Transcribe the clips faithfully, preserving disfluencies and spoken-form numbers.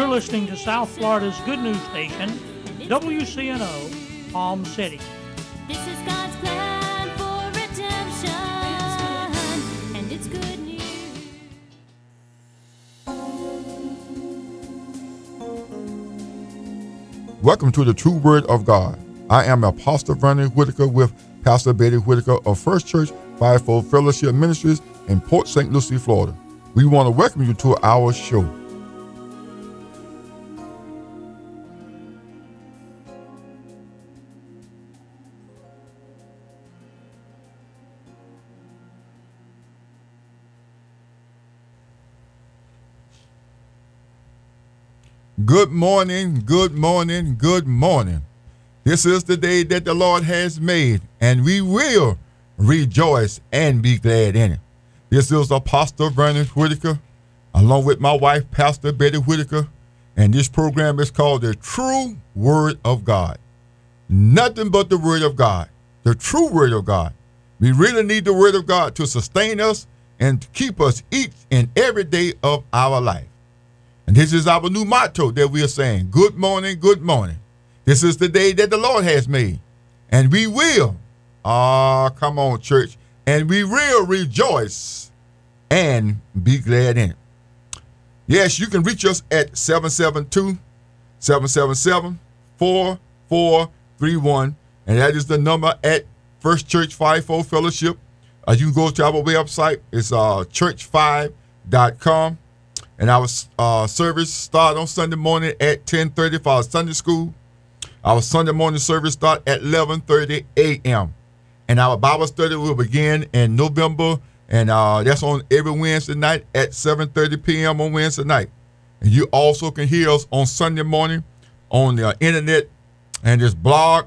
listening to South Florida's good news station, W C N O, Palm City. This is God's plan for redemption, and it's good news. Welcome to the True Word of God. I am Apostle Vernon Whitaker with Pastor Betty Whitaker of First Church Fivefold Fellowship Ministries in Port Saint Lucie, Florida. We want to welcome you to our show. Good morning, good morning, good morning. This is the day that the Lord has made, and we will rejoice and be glad in it. This is Apostle Vernon Whitaker, along with my wife, Pastor Betty Whitaker, and this program is called The True Word of God. Nothing but the Word of God, the true Word of God. We really need the Word of God to sustain us and to keep us each and every day of our life. And this is our new motto that we are saying, good morning, good morning. This is the day that the Lord has made, and we will, ah, uh, come on, church, and we will rejoice and be glad in it. Yes, you can reach us at seven seven two, seven seven seven, four four three one, and that is the number at First Church Fivefold Fellowship. Uh, you can go to our website. It's uh, church five dot com. And our uh, service start on Sunday morning at ten thirty for our Sunday school. Our Sunday morning service start at eleven thirty a.m. And our Bible study will begin in November, and uh, that's on every Wednesday night at seven thirty p.m. on Wednesday night. And you also can hear us on Sunday morning on the internet, and it's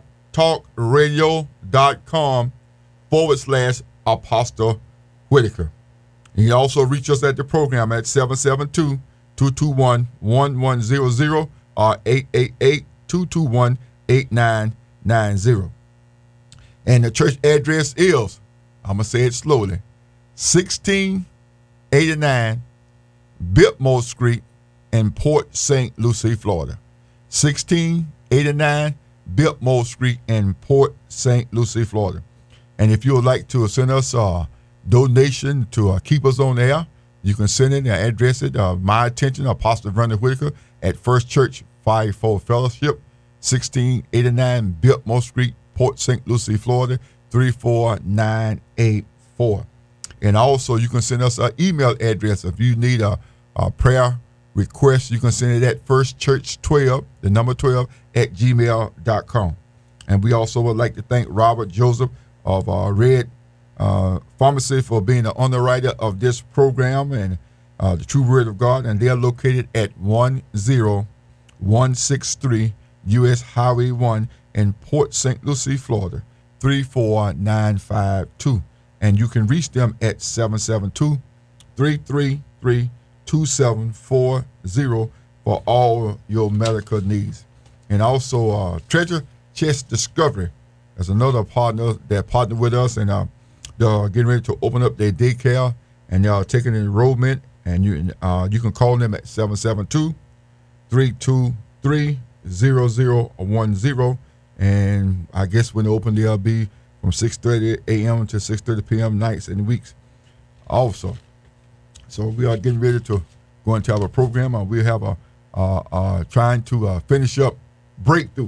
blogtalkradio.com forward slash Apostle Whitaker. You can also reach us at the program at seven seven two, two two one, one one zero zero or eight eight eight, two two one, eight nine nine zero. And the church address is, I'm going to say it slowly, sixteen eighty-nine Biltmore Street in Port Saint Lucie, Florida. sixteen eighty-nine Biltmore Street in Port Saint Lucie, Florida. And if you would like to send us uh, donation to uh, keep us on air, you can send it and address it. Uh, my attention, Apostle Vernon Whitaker at First Church Fivefold Fellowship, sixteen eighty-nine Biltmore Street, Port Saint Lucie, Florida, three four nine eight four. And also, you can send us an email address if you need a, a prayer request. You can send it at first church twelve, the number twelve, at gmail dot com. And we also would like to thank Robert Joseph of uh, Red Uh, Pharmacy for being the underwriter of this program and uh, the True Word of God, and they are located at one zero one six three U S Highway one in Port Saint Lucie, Florida, three four nine five two. And you can reach them at seven seven two, three three three, two seven four zero for all your medical needs. And also uh, Treasure Chest Discovery is another partner that partnered with us, and uh, they're getting ready to open up their daycare, and they're taking enrollment, and you uh, you can call them at seven seven two, three two three, zero zero one zero, and I guess when they open, they'll be from six thirty a.m. to six thirty p.m. nights and weeks also. So we are getting ready to go into our program, and we have a uh, uh, trying to uh, finish up breakthrough,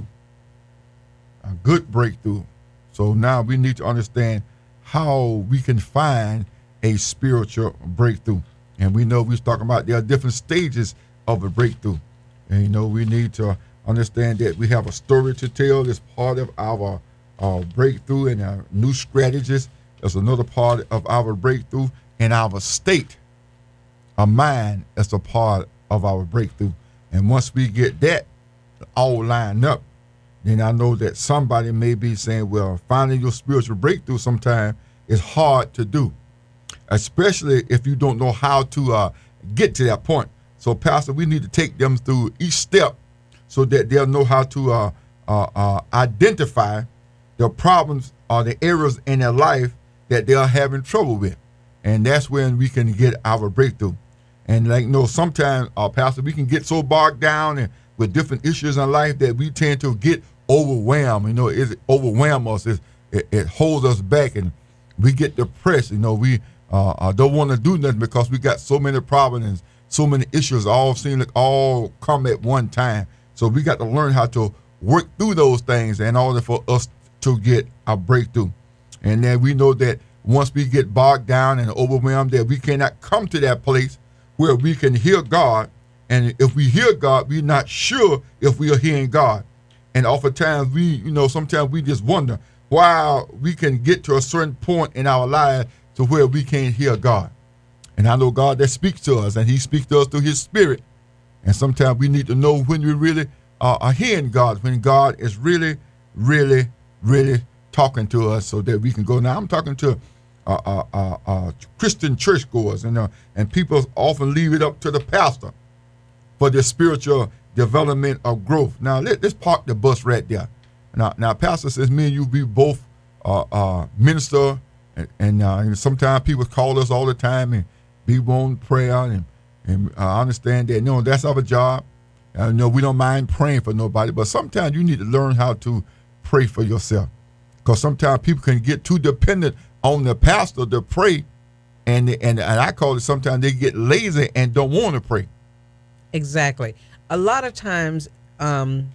a good breakthrough. So now we need to understand how we can find a spiritual breakthrough. And we know we're talking about there are different stages of a breakthrough. And, you know, we need to understand that we have a story to tell as part of our uh, breakthrough, and our new strategies is another part of our breakthrough, and our state of mind is a part of our breakthrough. And once we get that all lined up, then I know that somebody may be saying, well, finding your spiritual breakthrough sometimes is hard to do, especially if you don't know how to uh, get to that point. So, Pastor, we need to take them through each step so that they'll know how to uh, uh, uh, identify the problems or the areas in their life that they're having trouble with. And that's when we can get our breakthrough. And like you know, sometimes, uh, Pastor, we can get so bogged down and with different issues in life that we tend to get overwhelmed. You know, it overwhelms us. It, it, it holds us back, and we get depressed. You know, we uh, uh, don't want to do nothing because we got so many problems and so many issues all seem like all come at one time. So we got to learn how to work through those things in order for us to get a breakthrough. And then we know that once we get bogged down and overwhelmed, that we cannot come to that place where we can hear God. And if we hear God, we're not sure if we are hearing God. And oftentimes we, you know, sometimes we just wonder why we can get to a certain point in our lives to where we can't hear God. And I know God that speaks to us, and he speaks to us through his spirit. And sometimes we need to know when we really uh, are hearing God, when God is really, really, really talking to us so that we can go. Now, I'm talking to uh, uh, uh, uh, Christian churchgoers, and, uh, and people often leave it up to the pastor for their spiritual development of growth. Now, let, let's park the bus right there. Now, now, pastor says me and you, we both uh, uh, minister, and, and, uh, and sometimes people call us all the time and be want prayer, and, and I understand that. No, that's our job. I know we don't mind praying for nobody, but sometimes you need to learn how to pray for yourself, because sometimes people can get too dependent on the pastor to pray, and and, and I call it sometimes they get lazy and don't want to pray. Exactly. A lot of times, um,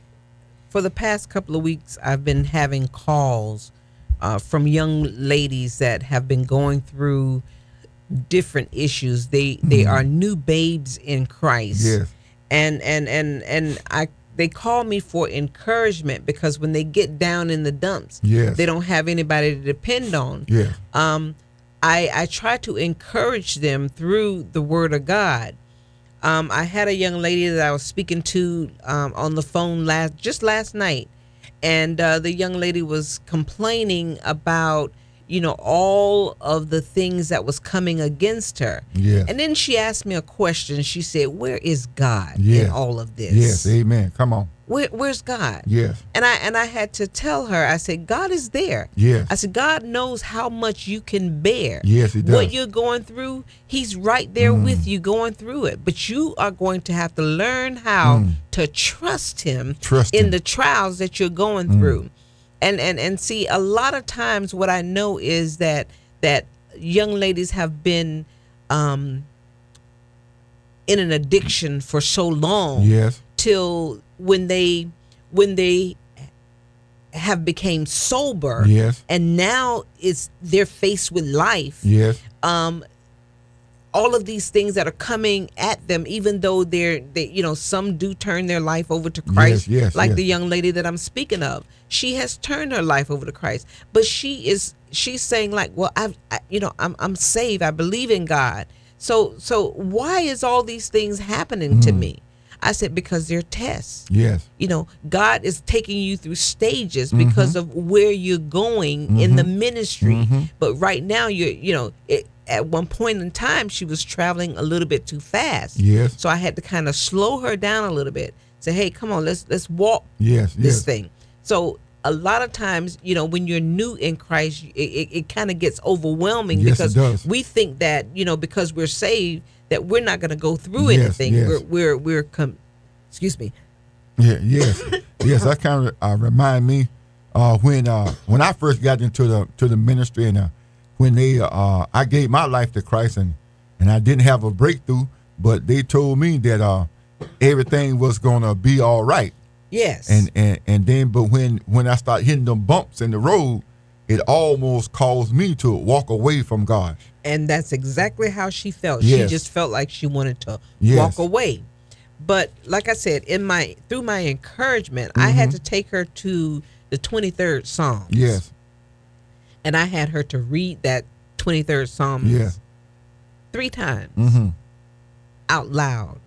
for the past couple of weeks, I've been having calls uh, from young ladies that have been going through different issues. They they Mhm. are new babes in Christ. Yes. And and and and I they call me for encouragement, because when they get down in the dumps, Yes. they don't have anybody to depend on. Yes. Um, I I try to encourage them through the Word of God. Um, I had a young lady that I was speaking to um, on the phone last just last night, and uh, the young lady was complaining about, you know, all of the things that was coming against her. Yes. And then she asked me a question. She said, "Where is God Yes. in all of this? Yes. Amen. Come on. Where, where's God?" Yes. And I and I had to tell her. I said, "God is there." Yes. I said, "God knows how much you can bear. Yes, he does. What you're going through, He's right there Mm. with you going through it. But you are going to have to learn how Mm. to trust Him Trust in him. the trials that you're going Mm. through." And and and see, a lot of times, what I know is that that young ladies have been um, in an addiction for so long, Yes. till when they when they have became sober, Yes. and now it's they're faced with life. Yes. Um, all of these things that are coming at them, even though they're, they, you know, some do turn their life over to Christ, Yes, yes, like yes. the young lady that I'm speaking of. She has turned her life over to Christ, but she is, she's saying like, well, I've, I, you know, I'm, I'm saved. I believe in God. So, so why is all these things happening to Mm. me? I said, because they're tests. Yes. You know, God is taking you through stages Mm-hmm. because of where you're going in the Mhm. ministry. Mhm. But right now, you're, you know, it, at one point in time, she was traveling a little bit too fast. Yes. So I had to kind of slow her down a little bit. Say, hey, come on, let's let's walk Yes. this Yes. thing. So a lot of times, you know, when you're new in Christ, it, it, it kind of gets overwhelming, Yes, it because does. we think that, you know, because we're saved, that we're not going to go through Yes, anything. yes. We're we're we're com- excuse me. Yeah, yes, yes. That kind of uh, remind me uh, when uh, when I first got into the to the ministry, and uh, when they uh, I gave my life to Christ, and and I didn't have a breakthrough, but they told me that uh, everything was gonna be all right. Yes. And and and then, but when when I started hitting them bumps in the road, it almost caused me to walk away from God. And that's exactly how she felt. Yes. She just felt like she wanted to Yes. walk away. But like I said, in my through my encouragement, I had to take her to the twenty-third Psalm. Yes, And I had her to read that twenty-third Psalm yes. three times Mm-hmm. out loud.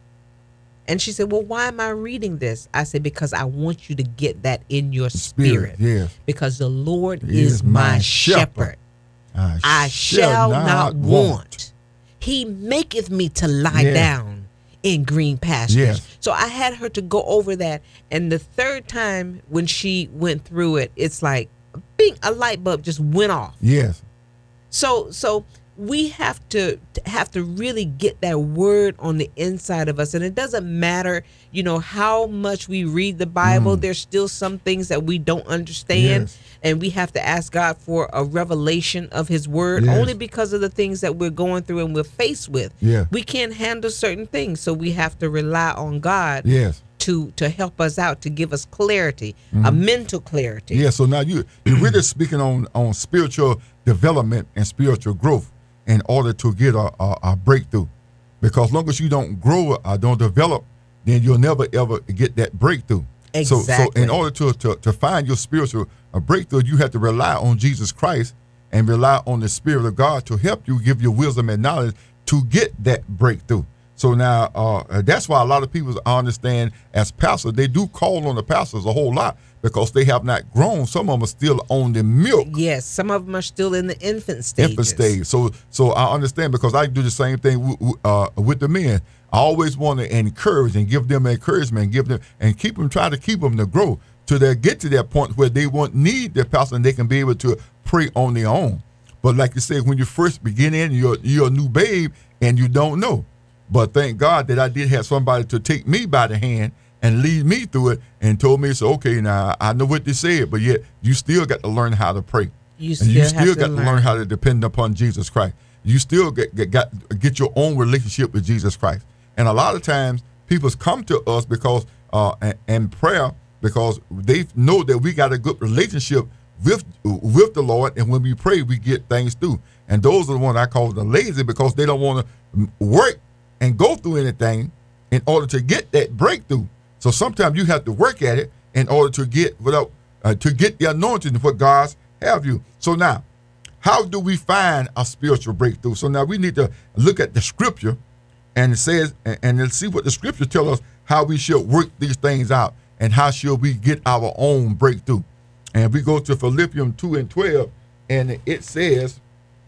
And she said, "Well, why am I reading this?" I said, "Because I want you to get that in your spirit. Yes. Because the Lord He is, is my my shepherd. shepherd. I, I shall not want. He maketh me to lie Yeah. down in green pastures." Yes. So I had her to go over that. And the third time when she went through it, it's like bing, a light bulb just went off. Yes. So so we have to have to really get that word on the inside of us. And it doesn't matter, you know, how much we read the Bible, Mm. there's still some things that we don't understand. Yes. And we have to ask God for a revelation of his word, Yes. only because of the things that we're going through and we're faced with. Yeah. We can't handle certain things, so we have to rely on God Yes. to to help us out, to give us clarity, a mental clarity. Yeah, so now you you're really speaking on on spiritual development and spiritual growth in order to get a, a, a breakthrough. Because long as you don't grow or don't develop, then you'll never ever get that breakthrough. So, so Exactly. in order to, to, to find your spiritual uh, breakthrough, you have to rely on Jesus Christ and rely on the Spirit of God to help you, give you wisdom and knowledge to get that breakthrough. So now uh, that's why a lot of people, I understand, as pastors, they do call on the pastors a whole lot because they have not grown. Some of them are still on the milk. Yes, some of them are still in the infant stages. Infant stage. So, so I understand because I do the same thing w- w- uh, with the men. I always want to encourage and give them encouragement, and give them and keep them, try to keep them to grow till they get to that point where they won't need their pastor and they can be able to pray on their own. But like you said, when you first begin in, you're you're a new babe and you don't know. But thank God that I did have somebody to take me by the hand and lead me through it and told me, so okay, now I know what they said, but yet you still got to learn how to pray. You And still, you have still to got learn. to learn how to depend upon Jesus Christ. You still get, get got get your own relationship with Jesus Christ. And a lot of times people come to us because uh and, and prayer because they know that we got a good relationship with with the Lord, and when we pray, we get things through. And those are the ones I call the lazy because they don't want to work and go through anything in order to get that breakthrough. So sometimes you have to work at it in order to get without uh, to get the anointing for God's have you. So now, how do we find a spiritual breakthrough? So now we need to look at the scripture, and it says, and, and let's see what the scripture tell us how we should work these things out and how should we get our own breakthrough. And we go to Philippians two and twelve, and it says,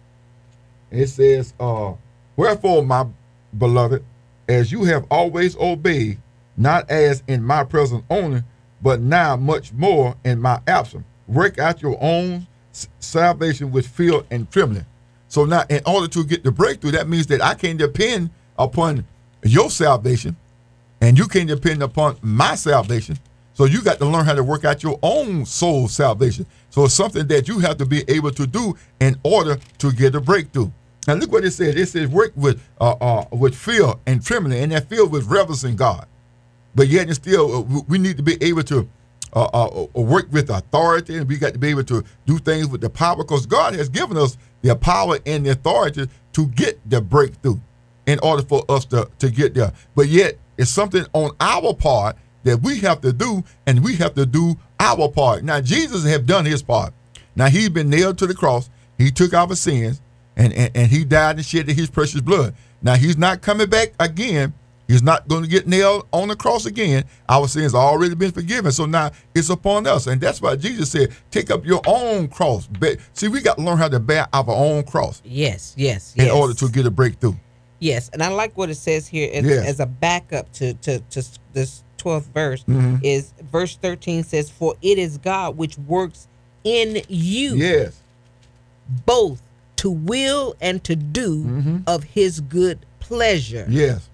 it says, uh, wherefore, my beloved, as you have always obeyed, not as in my presence only, but now much more in my absence, work out your own s- salvation with fear and trembling. So now, in order to get the breakthrough, that means that I can't depend upon your salvation, and you can't depend upon my salvation. So you got to learn how to work out your own soul salvation. So it's something that you have to be able to do in order to get a breakthrough. Now look what it says. It says work with uh, uh, with fear and trembling, and that fear with reverencing God. But yet and still, uh, we need to be able to uh, uh, uh, work with authority, and we got to be able to do things with the power, because God has given us the power and the authority to get the breakthrough in order for us to, to get there. But yet it's something on our part that we have to do, and we have to do our part. Now, Jesus have done his part. Now, he's been nailed to the cross. He took our sins, and, and, and he died and shed his precious blood. Now, he's not coming back again. He's not going to get nailed on the cross again. Our sins have already been forgiven. So now it's upon us. And that's why Jesus said, take up your own cross. Be- See, we got to learn how to bear our own cross Yes, yes, in yes. order to get a breakthrough. Yes, and I like what it says here as, Yes. as a backup to, to, to this twelfth verse. Mhm. Is verse thirteen says, for it is God which works in you Yes. both to will and to do Mhm. of his good pleasure. Yes.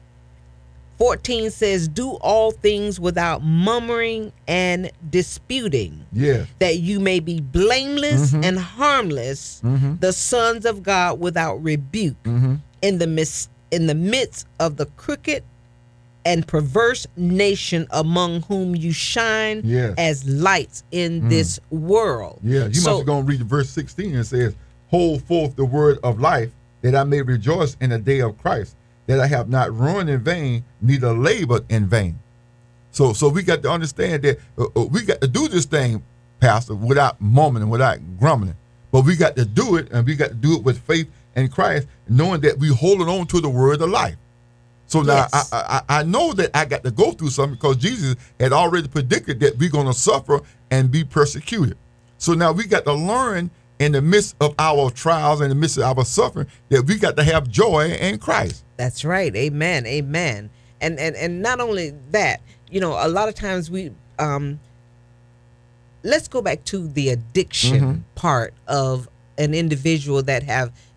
fourteen says, do all things without murmuring and disputing, Yes. that you may be blameless Mhm. and harmless, Mhm. the sons of God without rebuke, Mm-hmm. in the mis- in the midst of the crooked and perverse nation among whom you shine Yes. as lights in Mm. this world. Yeah, you So- must go and read verse sixteen. It says, hold forth the word of life, that I may rejoice in the day of Christ, that I have not run in vain, neither labored in vain. So so we got to understand that uh, uh, we got to do this thing, Pastor, without mumbling, without grumbling. But we got to do it, and we got to do it with faith in Christ, knowing that we holding on to the word of life. So now Yes. I, I I know that I got to go through something because Jesus had already predicted that we're going to suffer and be persecuted. So now we got to learn in the midst of our trials, in the midst of our suffering, that we got to have joy in Christ. That's right. Amen. Amen. And and and not only that, you know, a lot of times we um let's go back to the addiction Mhm. part of an individual that have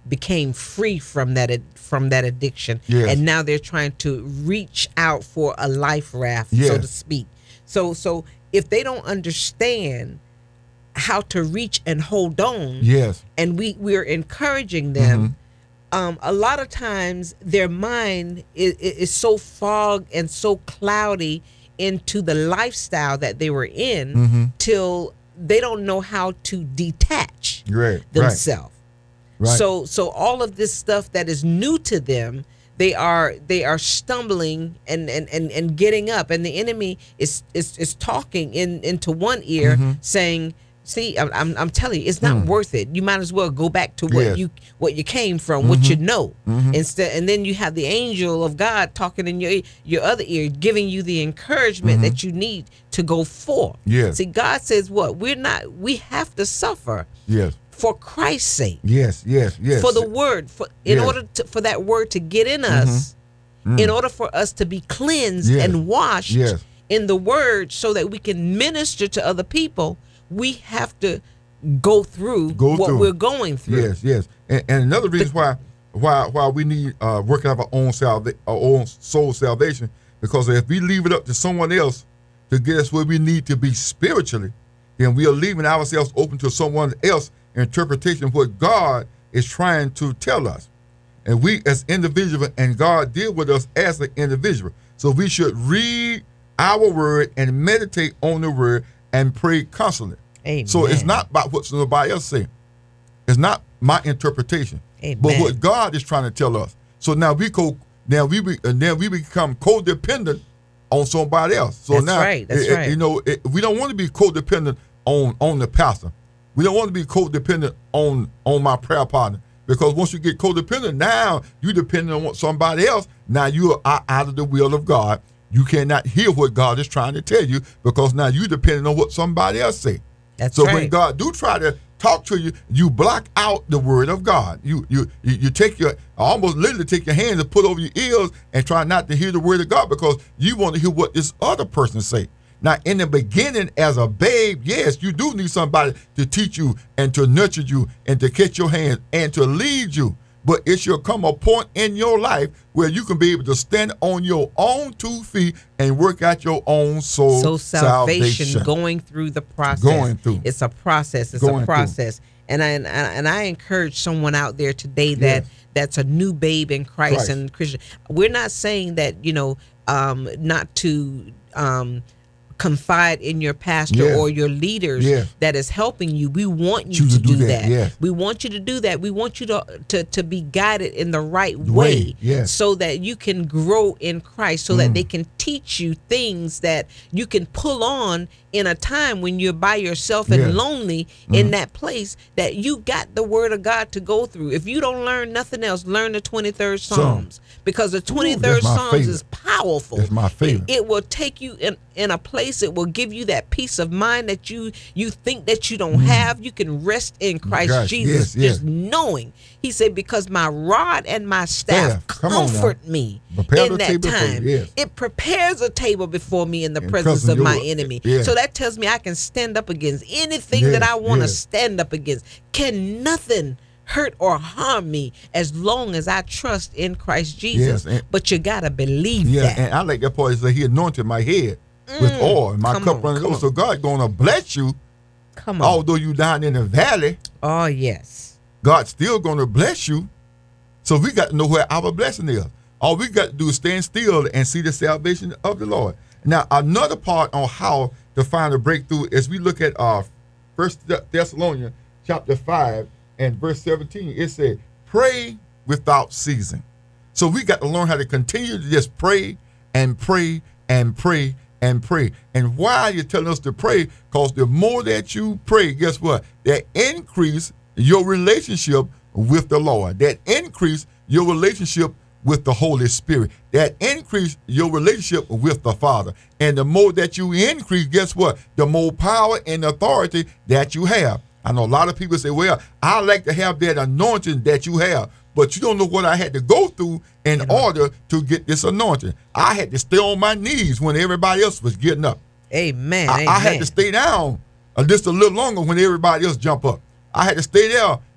became free from that ad- from that addiction, Yes. and now they're trying to reach out for a life raft, so Yes. to speak. So so if they don't understand how to reach and hold on, Yes. and we we're encouraging them, um, a lot of times their mind is, is so fogged and so cloudy into the lifestyle that they were in Mm-hmm. till they don't know how to detach Right. Right. themselves. Right. So so all of this stuff that is new to them, they are they are stumbling and and and, and getting up, and the enemy is is, is talking in into one ear, Mm-hmm. saying, see, I'm, I'm I'm telling you, it's not worth it. You might as well go back to what Yes. you what you came from, what you know. Mhm. Instead, and then you have the angel of God talking in your your other ear, giving you the encouragement that you need to go forth. Yes. See, God says what? We're not we have to suffer Yes. for Christ's sake. Yes. Yes. Yes. For the word, for in Yes. order to, for that word to get in us, in order for us to be cleansed Yes. and washed Yes. in the word, so that we can minister to other people, we have to go through Go what through. we're going through. Yes, yes, and, and another reason why why why we need uh, working out our own salva- our own soul salvation, because if we leave it up to someone else to get us where we need to be spiritually, then we are leaving ourselves open to someone else interpretation of what God is trying to tell us, and we as individuals and God deal with us as an individual. So we should read our word and meditate on the word and pray constantly. Amen. So it's not about what somebody else saying. It's not my interpretation, Amen. but what God is trying to tell us. So now we co now we be, and then we become codependent on somebody else. So That's now, right, that's it- it- right. you know, it, we don't want to be codependent on on the pastor. We don't want to be codependent on on my prayer partner, because once you get codependent, now you dependent on what somebody else. Now you are out of the will of God. You cannot hear what God is trying to tell you, because now you depending on what somebody else say. That's So right. when God do try to talk to you, you block out the word of God. You you you, you take your almost literally take your hands and put over your ears and try not to hear the word of God, because you want to hear what this other person say. Now, in the beginning, as a babe, yes, you do need somebody to teach you and to nurture you and to catch your hand and to lead you. But it shall come a point in your life where you can be able to stand on your own two feet and work out your own soul So salvation, salvation. going through the process. Going through. It's a process. It's Going a through. process. And I and, I- and I encourage someone out there today that Yes. that's a new babe in Christ, Christ. and Christian. We're not saying that, you know, um, not to um, confide in your pastor Yes. or your leaders Yes. that is helping you. We want you Choose to, to do do that, that. yes. We want you to do that. We want you to to, to be guided in the right Way, way, yes. so that you can grow in Christ, so Mm. that they can teach you things that you can pull on in a time when you're by yourself and Yes. lonely in that place, that you got the word of God to go through. If you don't learn nothing else, learn the twenty-third Psalms, because the twenty-third that's my Psalms favorite. is powerful. That's my favorite. It, it will take you in, in a place, it will give you that peace of mind that you you think that you don't have. You can rest in Christ Gosh, Jesus, yes, yes. just knowing. He said, because my rod and my staff Staff, come on now. comfort me Prepare in the that table for time. you, yes. It prepares a table before me in the In presence presence of of my your- enemy. yeah. So that tells me I can stand up against anything Yes, that I want to yes. stand up against. Can nothing hurt or harm me as long as I trust in Christ Jesus. Yes, and- But you got to believe Yeah, that. and I like that part. Is that He anointed my head with oil, and my come cup on, running come over. on. So God gonna bless you, Come on. although you down in the valley. Oh, yes. God's still gonna bless you. So we got to know where our blessing is. All we got to do is stand still and see the salvation of the Lord. Now, another part on how to find a breakthrough is we look at uh First Thessalonians chapter five and verse seventeen. It said, "Pray without ceasing." So we got to learn how to continue to just pray and pray and pray and pray. And why are you telling us to pray? Because the more that you pray, guess what? That increase your relationship with the Lord. That increase your relationship with the Holy Spirit. That increase your relationship with the Father. And the more that you increase, guess what? The more power and authority that you have. I know a lot of people say, well, I like to have that anointing that you have. But you don't know what I had to go through in order to get this anointing. I had to stay on my knees when everybody else was getting up. Amen. I, Amen. I had to stay down uh, just a little longer when everybody else jump up. I had to stay there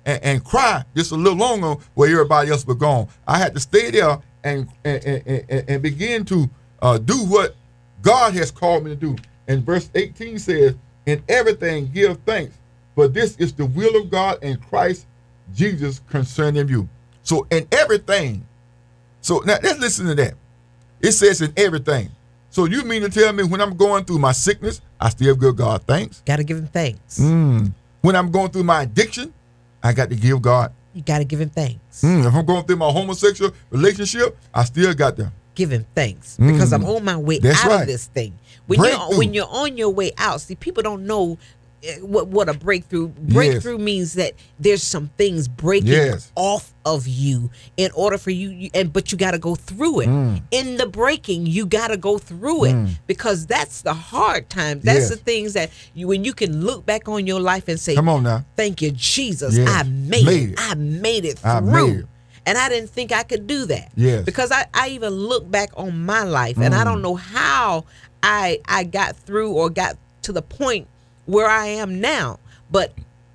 and, and cry just a little longer where everybody else was gone. I had to stay there and and, and, and, and begin to uh, do what God has called me to do. And verse eighteen says, in everything give thanks, for this is the will of God in Christ Jesus concerning you. So in everything. So now let's listen to that. It says in everything. So you mean to tell me when I'm going through my sickness, I still give God thanks? Got to give him thanks. Mm. When I'm going through my addiction, I got to give God. You got to give him thanks. Mm. If I'm going through my homosexual relationship, I still got to give him thanks Mm. because I'm on my way That's out right. of this thing. When Breakthrough. you're when you're on your way out, see, people don't know eh, what what a breakthrough. Breakthrough means that there's some things breaking Yes. off of you in order for you, you and but you got to go through it. Mm. In the breaking, you got to go through it Mm. because that's the hard times. That's Yes. the things that you when you can look back on your life and say, Come on now. "Thank you, Jesus. Yes. I made, Made it. it. I made it through." I made it. And I didn't think I could do that. Yes. Because I, I even look back on my life and I Mm. don't know how I I got through or got to the point where I am now. But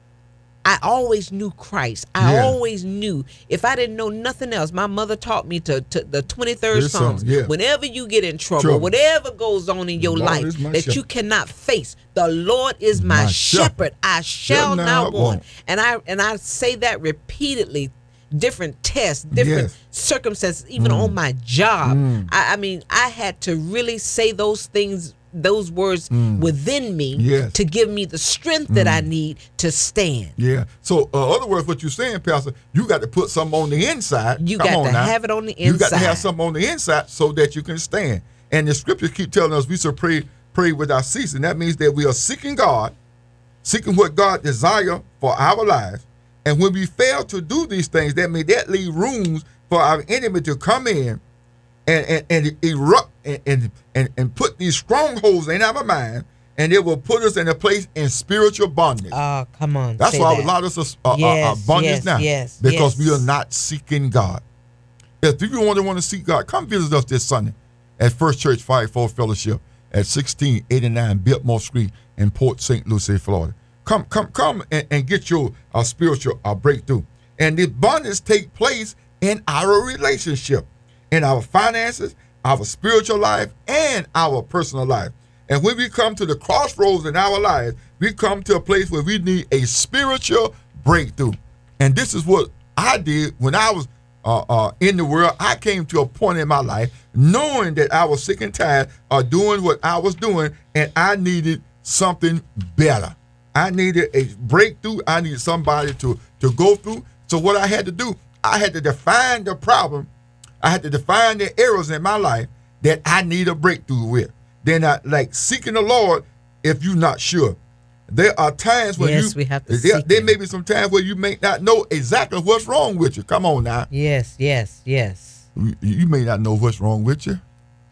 I always knew Christ. I Yeah. always knew. If I didn't know nothing else, my mother taught me to, to the twenty-third This Psalms. song, yeah. Whenever you get in trouble, Trouble. whatever goes on in your The Lord life is my that you shepherd. cannot face, the Lord is my, My shepherd. shepherd. I shall Shall not not want. want. And I and I say that repeatedly. Different tests, different Yes. circumstances, even Mm. on my job. Mm. I, I mean, I had to really say those things, those words Mm. within me Yes. to give me the strength that I Mm. need to stand. Yeah. So, uh, other words, what you're saying, Pastor, you got to put something on the inside. You Come got on to now. have it on the You got to inside. have something on the inside so that you can stand. And the scriptures keep telling us we should pray, pray without ceasing. That means that we are seeking God, seeking what God desires for our lives. And when we fail to do these things, that means that leave rooms for our enemy to come in and, and, and erupt and, and, and, and put these strongholds in our mind, and it will put us in a place in spiritual bondage. Oh, come on. That's say why that. a lot of us are, are, Yes, are bondage yes, now. yes, because yes. we are not seeking God. If you want to want to seek God, come visit us this Sunday at First Church Fivefold Fellowship at sixteen eighty-nine Biltmore Street in Port Saint Lucie, Florida. Come, come, come, and, and get your uh, spiritual uh, breakthrough. And the bondage take place in our relationship, in our finances, our spiritual life, and our personal life. And when we come to the crossroads in our lives, we come to a place where we need a spiritual breakthrough. And this is what I did when I was uh, uh, in the world. I came to a point in my life knowing that I was sick and tired of doing what I was doing, and I needed something better. I needed a breakthrough. I needed somebody to, to go through. So what I had to do, I had to define the problem. I had to define the errors in my life that I need a breakthrough with. Then I like seeking the Lord if you're not sure. There are times when Yes, you we have to there, seek there him. may be some times where you may not know exactly what's wrong with you. Come on now. Yes, yes, yes. You, you may not know what's wrong with you.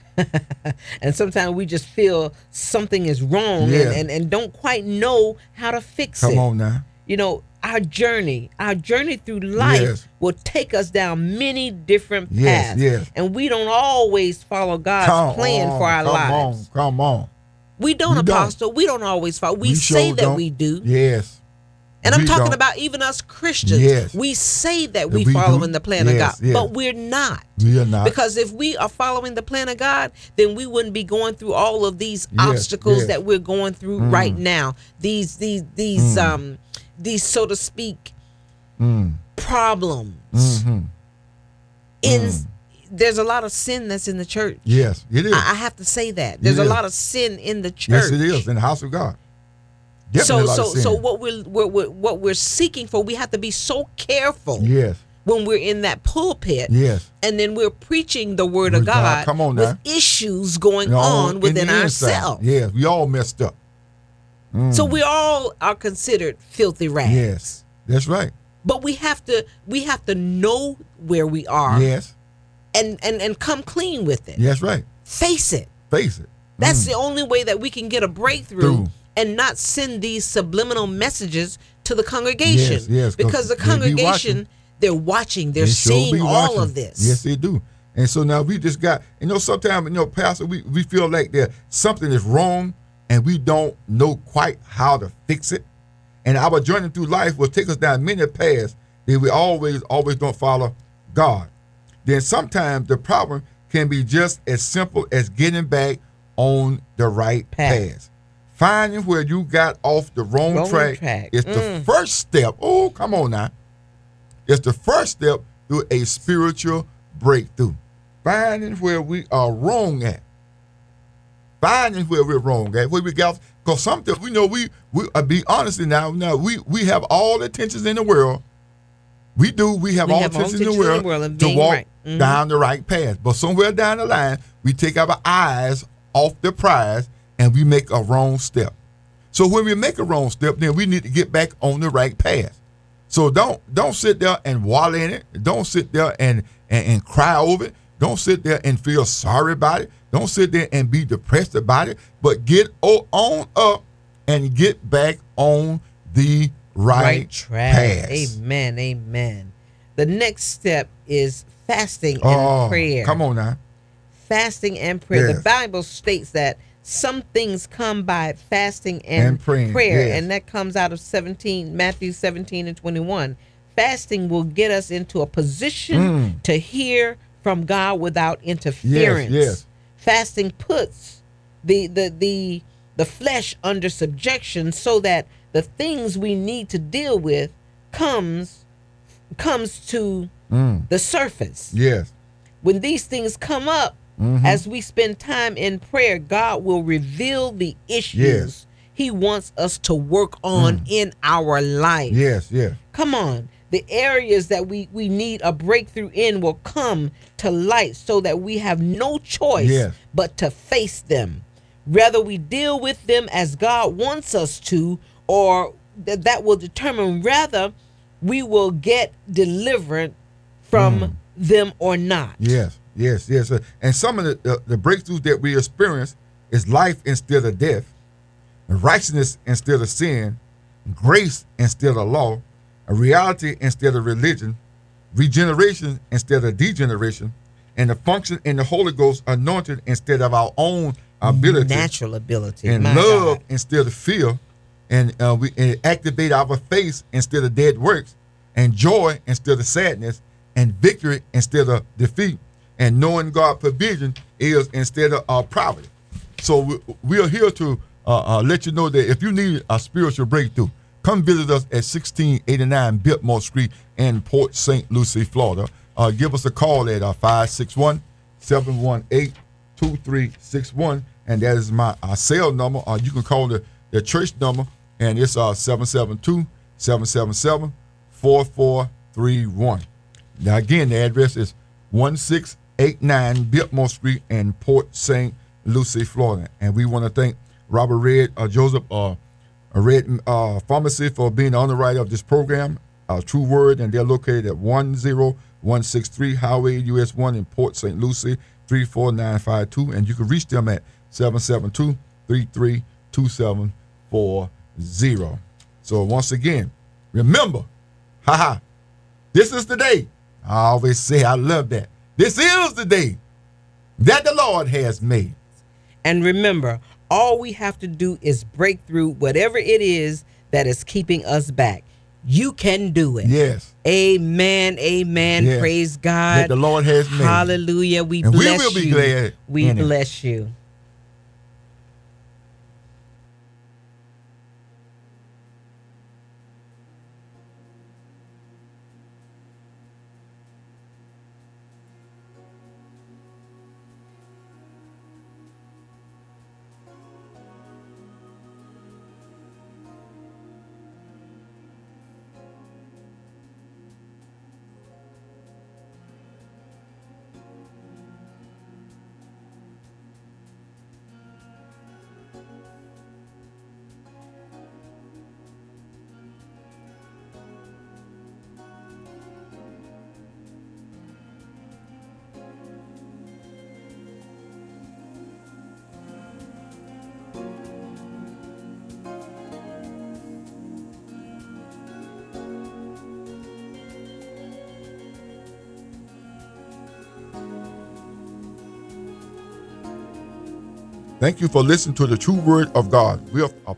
And sometimes we just feel something is wrong Yeah. and, and, and don't quite know how to fix Come it. on now. You know, our journey, our journey through life Yes. will take us down many different Yes, paths. yes. And we don't always follow God's Come plan on, for our come lives. on, come on. We don't, We don't. Apostle. We don't always follow. We, We say sure that don't. we do. Yes. And I'm We talking don't. about even us Christians. Yes. We say that we, We following do. the plan of Yes, God, yes. but we're not. We are not. Because if we are following the plan of God, then we wouldn't be going through all of these Yes, obstacles yes. that we're going through Mm. right now. These these these Mm. um these so to speak Mm. problems. Mhm. In Mm. there's a lot of sin that's in the church. Yes, it is. I, I have to say that. There's It a is. lot of sin in the Yes, church. it is in the house of God. Definitely a So lot so of sin. so what we're, we're, we're what we're seeking for, we have to be so careful Yes, when we're in that pulpit. yes. And then we're preaching the word of Word of God. God, Come on with now. issues going You know, on in within the inside. ourselves. Yes, we all messed up. Mm. So we all are considered filthy rags. Yes, that's right. But we have to we have to know where we are Yes, and, and, and come clean with it. yes, right. Face it. Face it. That's Mm. the only way that we can get a breakthrough Through. and not send these subliminal messages to the congregation. Yes, yes, 'cause because the they be congregation, watching. they're watching, they're They sure seeing be all watching. of this. Yes, they do. And so now we just got, you know, sometimes, you know, Pastor, we, we feel like that something is wrong and we don't know quite how to fix it. And our journey through life will take us down many paths that we always, always don't follow God. Then sometimes the problem can be just as simple as getting back on the right Path. path. Finding where you got off the wrong, Wrong track, track. is Mm. the first step. Oh, come on now. It's the first step to a spiritual breakthrough. Finding where we are wrong at. Finding where we're wrong at. Where we got, because something we know we we uh, be honest now. Now we we have all the intentions in the world. We do. We have We all have all intentions in the intentions in world, the world of to being walk right. Mhm. down the right path. But somewhere down the line, we take our eyes off the prize and we make a wrong step. So when we make a wrong step, then we need to get back on the right path. So don't don't sit there and wallow in it. Don't sit there and, and, and cry over it. Don't sit there and feel sorry about it. Don't sit there and be depressed about it. But get o- on up and get back on the right, Right track. path. Amen. Amen. The next step is fasting and Oh, prayer. come on now. Fasting and prayer. Yes. The Bible states that some things come by fasting and, And praying, prayer, yes. and that comes out of seventeen Matthew seventeen and twenty-one. Fasting will get us into a position Mm. to hear from God without interference. yes. Fasting puts the the the the flesh under subjection so that the things we need to deal with comes comes to Mm. the surface. Yes. When these things come up, Mhm. as we spend time in prayer, God will reveal the issues Yes. He wants us to work on in our life. Yes, yes. Come on. The areas that we, we need a breakthrough in will come to light so that we have no choice Yes. but to face them. Whether we deal with them as God wants us to, or th- that will determine whether we will get delivered from them or not. Yes, yes, yes. Uh, And some of the, the, the breakthroughs that we experience is life instead of death, righteousness instead of sin, grace instead of law, a reality instead of religion, regeneration instead of degeneration, and the function in the Holy Ghost anointed instead of our own ability, Natural ability. and My love God. instead of fear, and uh, we and activate our faith instead of dead works, and joy instead of sadness, and victory instead of defeat, and knowing God's provision is instead of uh, poverty. So we, we are here to uh, uh, let you know that if you need a spiritual breakthrough, come visit us at sixteen eighty-nine Biltmore Street in Port Saint Lucie, Florida. Uh, give us a call at uh, five six one, seven one eight, two three six one, and that is my uh, cell number. Uh, you can call the, the church number, and it's uh, seven seven two, seven seven seven, four four three one. Now, again, the address is one six eight nine Biltmore Street in Port Saint Lucie, Florida. And we want to thank Robert Red, uh, Joseph uh, Red uh, Pharmacy for being the underwriter of this program, uh, True Word, and they're located at one zero one six three Highway U S one in Port Saint Lucie, three four nine five two. And you can reach them at seven seven two, three three two seven four zero. So once again, remember, haha, this is the day. I always say I love that. This is the day that the Lord has made. And remember, all we have to do is break through whatever it is that is keeping us back. You can do it. Yes. Amen. Amen. Yes. Praise That God. the Lord has made. Hallelujah. We And we bless will be you. glad we in it. bless you. Thank you for listening to the True Word of God. We are